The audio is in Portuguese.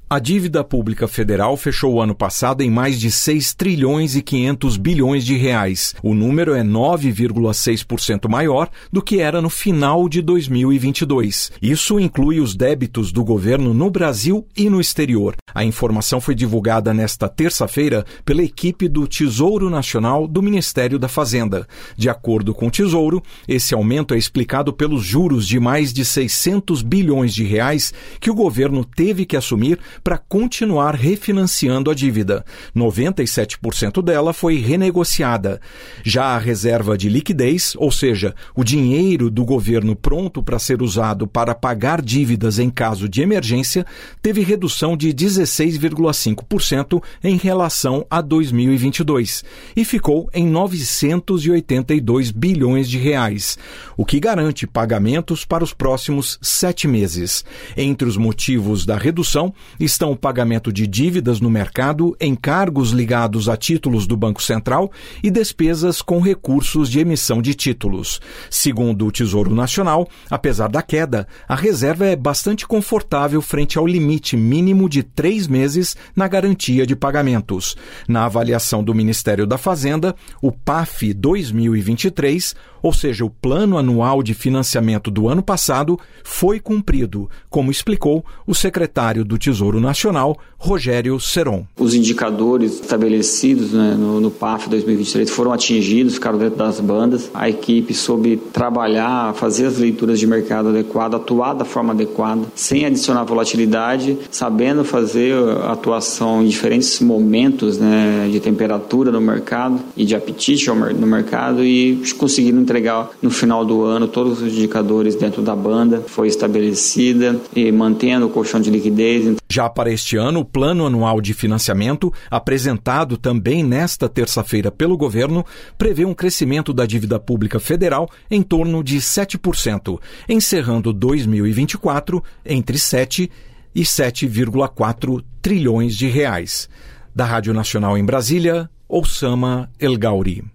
A dívida pública federal fechou o ano passado em mais de 6 trilhões e 500 bilhões de reais. O número é 9,6% maior do que era no final de 2022. Isso inclui os débitos do governo no Brasil e no exterior. A informação foi divulgada nesta terça-feira pela equipe do Tesouro Nacional do Ministério da Fazenda. De acordo com o Tesouro, esse aumento é explicado pelos juros de mais de 600 bilhões de reais que o governo teve que assumir para continuar refinanciando a dívida. 97% dela foi renegociada. Já a reserva de liquidez, ou seja, o dinheiro do governo pronto para ser usado para pagar dívidas em caso de emergência, teve redução de 16,5% em relação a 2022 e ficou em 982 bilhões de reais, o que garante pagamentos para os próximos 7 meses. Entre os motivos da redução estão o pagamento de dívidas no mercado, encargos ligados a títulos do Banco Central e despesas com recursos de emissão de títulos. Segundo o Tesouro Nacional, apesar da queda, a reserva é bastante confortável frente ao limite mínimo de 3 meses na garantia de pagamentos. Na avaliação do Ministério da Fazenda, o PAF 2023, ou seja, o Plano Anual de Financiamento do ano passado, foi cumprido, como explicou o secretário do Tesouro Nacional, Rogério Seron. Os indicadores estabelecidos no PAF 2023 foram atingidos, ficaram dentro das bandas. A equipe soube trabalhar, fazer as leituras de mercado adequado, atuar da forma adequada, sem adicionar volatilidade, sabendo fazer a atuação em diferentes momentos de temperatura no mercado e de apetite no mercado e conseguiram entregar no final do ano todos os indicadores dentro da banda, foi estabelecida e mantendo o colchão de liquidez. Já para este ano, o Plano Anual de Financiamento, apresentado também nesta terça-feira pelo governo, prevê um crescimento da dívida pública federal em torno de 7%, encerrando 2024 entre 7 e 7,4 trilhões de reais. Da Rádio Nacional em Brasília, Oussama El Gauri.